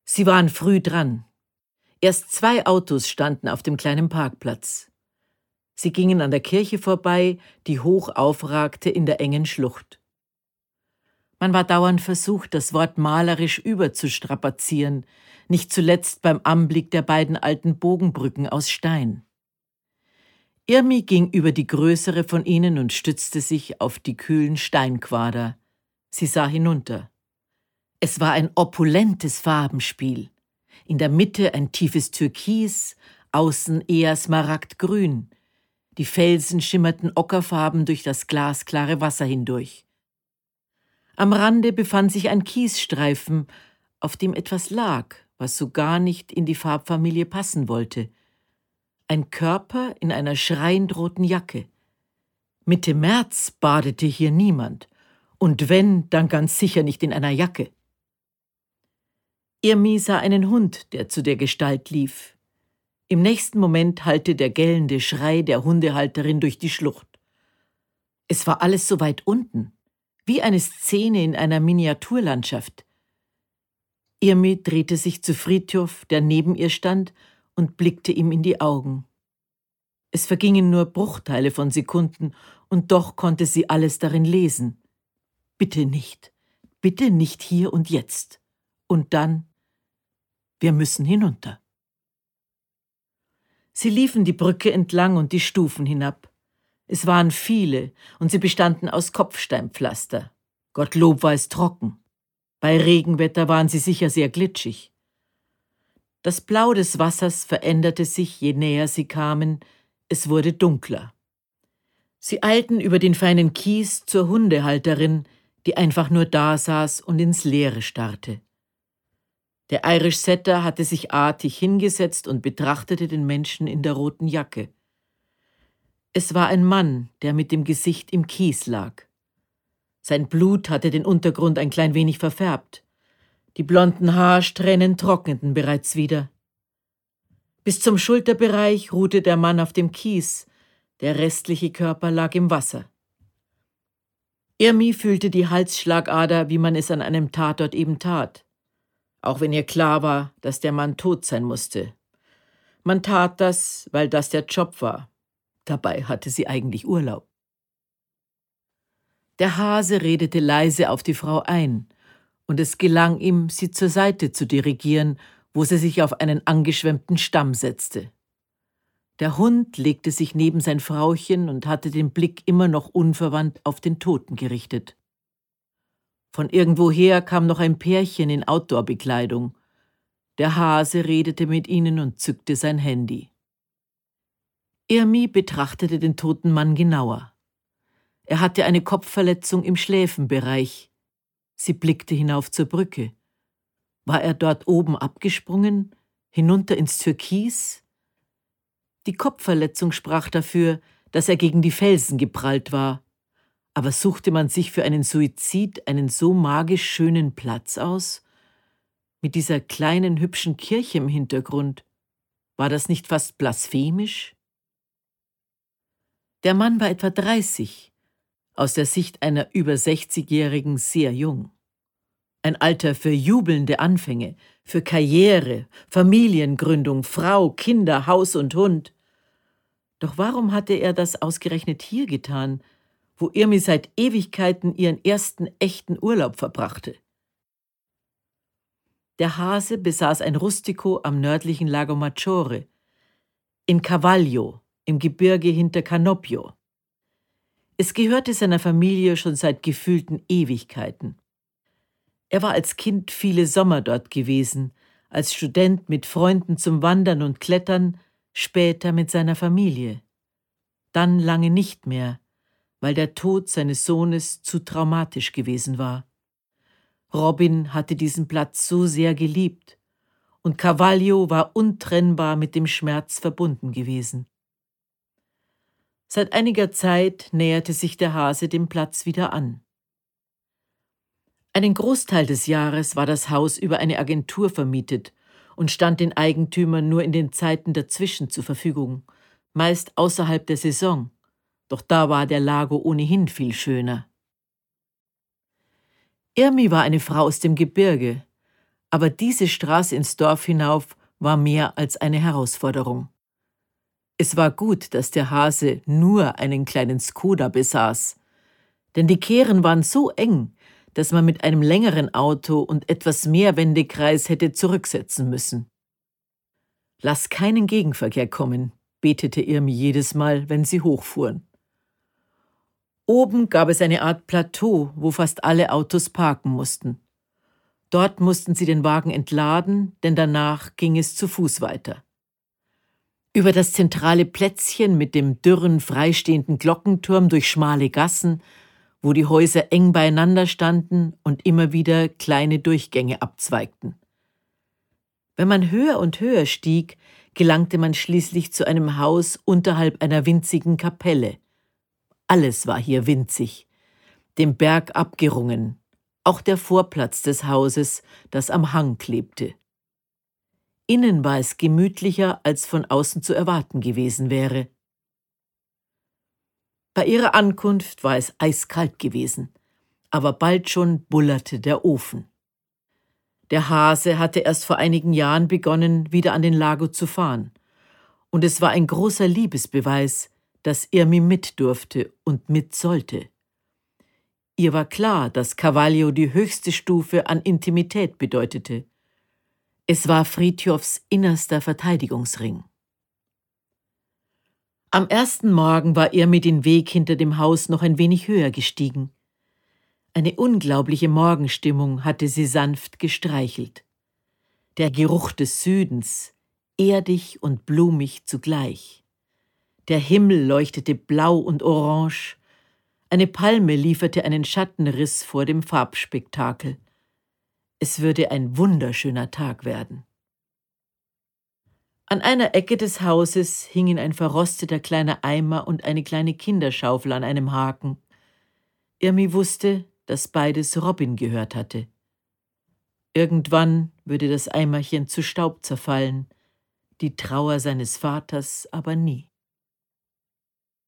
Sie waren früh dran. Erst 2 Autos standen auf dem kleinen Parkplatz. Sie gingen an der Kirche vorbei, die hoch aufragte in der engen Schlucht. Man war dauernd versucht, das Wort malerisch überzustrapazieren, nicht zuletzt beim Anblick der beiden alten Bogenbrücken aus Stein. Irmi ging über die größere von ihnen und stützte sich auf die kühlen Steinquader. Sie sah hinunter. Es war ein opulentes Farbenspiel. In der Mitte ein tiefes Türkis, außen eher smaragdgrün. Die Felsen schimmerten ockerfarben durch das glasklare Wasser hindurch. Am Rande befand sich ein Kiesstreifen, auf dem etwas lag, was so gar nicht in die Farbfamilie passen wollte. Ein Körper in einer schreiend roten Jacke. Mitte März badete hier niemand. Und wenn, dann ganz sicher nicht in einer Jacke. Irmi sah einen Hund, der zu der Gestalt lief. Im nächsten Moment hallte der gellende Schrei der Hundehalterin durch die Schlucht. Es war alles so weit unten, wie eine Szene in einer Miniaturlandschaft. Irmi drehte sich zu Frithjof, der neben ihr stand, und blickte ihm in die Augen. Es vergingen nur Bruchteile von Sekunden, und doch konnte sie alles darin lesen. Bitte nicht hier und jetzt. Und dann, wir müssen hinunter. Sie liefen die Brücke entlang und die Stufen hinab. Es waren viele, und sie bestanden aus Kopfsteinpflaster. Gottlob war es trocken. Bei Regenwetter waren sie sicher sehr glitschig. Das Blau des Wassers veränderte sich, je näher sie kamen, es wurde dunkler. Sie eilten über den feinen Kies zur Hundehalterin, die einfach nur dasaß und ins Leere starrte. Der Irish Setter hatte sich artig hingesetzt und betrachtete den Menschen in der roten Jacke. Es war ein Mann, der mit dem Gesicht im Kies lag. Sein Blut hatte den Untergrund ein klein wenig verfärbt. Die blonden Haarsträhnen trockneten bereits wieder. Bis zum Schulterbereich ruhte der Mann auf dem Kies, der restliche Körper lag im Wasser. Irmi fühlte die Halsschlagader, wie man es an einem Tatort eben tat, auch wenn ihr klar war, dass der Mann tot sein musste. Man tat das, weil das der Job war. Dabei hatte sie eigentlich Urlaub. Der Hase redete leise auf die Frau ein, und es gelang ihm, sie zur Seite zu dirigieren, wo sie sich auf einen angeschwemmten Stamm setzte. Der Hund legte sich neben sein Frauchen und hatte den Blick immer noch unverwandt auf den Toten gerichtet. Von irgendwoher kam noch ein Pärchen in Outdoor-Bekleidung. Der Hase redete mit ihnen und zückte sein Handy. Irmi betrachtete den toten Mann genauer. Er hatte eine Kopfverletzung im Schläfenbereich. Sie blickte hinauf zur Brücke. War er dort oben abgesprungen, hinunter ins Türkis? Die Kopfverletzung sprach dafür, dass er gegen die Felsen geprallt war. Aber suchte man sich für einen Suizid einen so magisch schönen Platz aus? Mit dieser kleinen, hübschen Kirche im Hintergrund. War das nicht fast blasphemisch? Der Mann war etwa 30, aus der Sicht einer über 60-Jährigen sehr jung. Ein Alter für jubelnde Anfänge, für Karriere, Familiengründung, Frau, Kinder, Haus und Hund. Doch warum hatte er das ausgerechnet hier getan, wo Irmi seit Ewigkeiten ihren ersten echten Urlaub verbrachte? Der Hase besaß ein Rustico am nördlichen Lago Maggiore, in Cavaglio, im Gebirge hinter Canopio. Es gehörte seiner Familie schon seit gefühlten Ewigkeiten. Er war als Kind viele Sommer dort gewesen, als Student mit Freunden zum Wandern und Klettern, später mit seiner Familie. Dann lange nicht mehr, weil der Tod seines Sohnes zu traumatisch gewesen war. Robin hatte diesen Platz so sehr geliebt, und Cavaglio war untrennbar mit dem Schmerz verbunden gewesen. Seit einiger Zeit näherte sich der Hase dem Platz wieder an. Einen Großteil des Jahres war das Haus über eine Agentur vermietet und stand den Eigentümern nur in den Zeiten dazwischen zur Verfügung, meist außerhalb der Saison, doch da war der Lago ohnehin viel schöner. Irmi war eine Frau aus dem Gebirge, Aber diese Straße ins Dorf hinauf war mehr als eine Herausforderung. Es war gut, dass der Hase nur einen kleinen Skoda besaß, denn die Kehren waren so eng, dass man mit einem längeren Auto und etwas mehr Wendekreis hätte zurücksetzen müssen. »Lass keinen Gegenverkehr kommen«, betete Irmi jedes Mal, wenn sie hochfuhren. Oben gab es eine Art Plateau, wo fast alle Autos parken mussten. Dort mussten sie den Wagen entladen, denn danach ging es zu Fuß weiter. Über das zentrale Plätzchen mit dem dürren, freistehenden Glockenturm durch schmale Gassen, wo die Häuser eng beieinander standen und immer wieder kleine Durchgänge abzweigten. Wenn man höher und höher stieg, gelangte man schließlich zu einem Haus unterhalb einer winzigen Kapelle. Alles war hier winzig, dem Berg abgerungen, auch der Vorplatz des Hauses, das am Hang klebte. Innen war es gemütlicher, als von außen zu erwarten gewesen wäre. Bei ihrer Ankunft war es eiskalt gewesen, aber bald schon bullerte der Ofen. Der Hase hatte erst vor einigen Jahren begonnen, wieder an den Lago zu fahren, und es war ein großer Liebesbeweis, dass Irmi mit durfte und mit sollte. Ihr war klar, dass Cavaglio die höchste Stufe an Intimität bedeutete. Es war Frithjofs innerster Verteidigungsring. Am ersten Morgen war Irmi den Weg hinter dem Haus noch ein wenig höher gestiegen. Eine unglaubliche Morgenstimmung hatte sie sanft gestreichelt. Der Geruch des Südens, erdig und blumig zugleich. Der Himmel leuchtete blau und orange. Eine Palme lieferte einen Schattenriss vor dem Farbspektakel. Es würde ein wunderschöner Tag werden. An einer Ecke des Hauses hingen ein verrosteter kleiner Eimer und eine kleine Kinderschaufel an einem Haken. Irmi wusste, dass beides Robin gehört hatte. Irgendwann würde das Eimerchen zu Staub zerfallen, die Trauer seines Vaters aber nie.